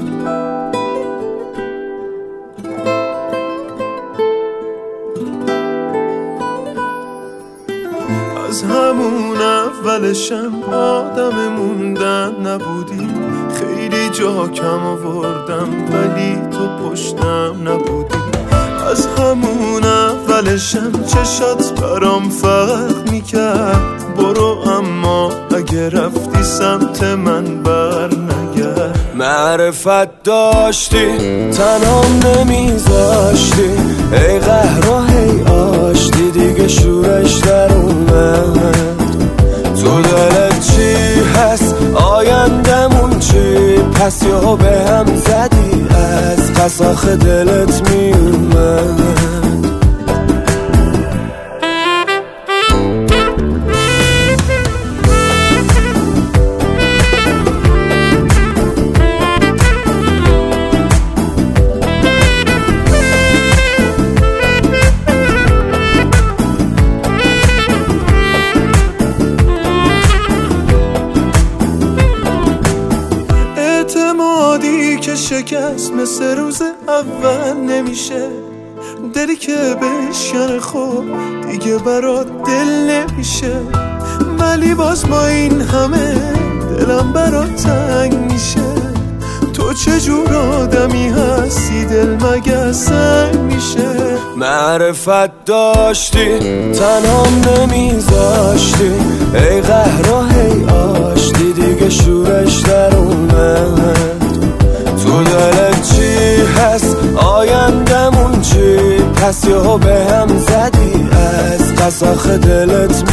از همون اولشم آدم موندن نبودی، خیلی جا کم آوردم ولی تو پشتم نبودی. از همون اولشم چشات برام فرق میکرد، برو اما اگه رفتی سمت من بر نگرد. معرفت داشتی تنام نمیذاشتی، ای قهر و هی آشتی دیگه شورش در اومد. تو دلت چی هست آیندمون چی، پس یا به هم زدی از قساخ دلت میومد. اعتمادی که شکست مثل روز اول نمیشه، دلی که بشکنه خب دیگه برات دل نمیشه. ولی باز با این همه دلم برات تنگ میشه. تو چجور آدمی هستی دل مگه سنگ میشه. معرفت داشتی تنهام نمیذاشتی، ای قهر و هی آشتی دیگه شورش در اومد. تو دلت چی هست آیندمون چی، پس یهو به هم زدی از قساخ دلت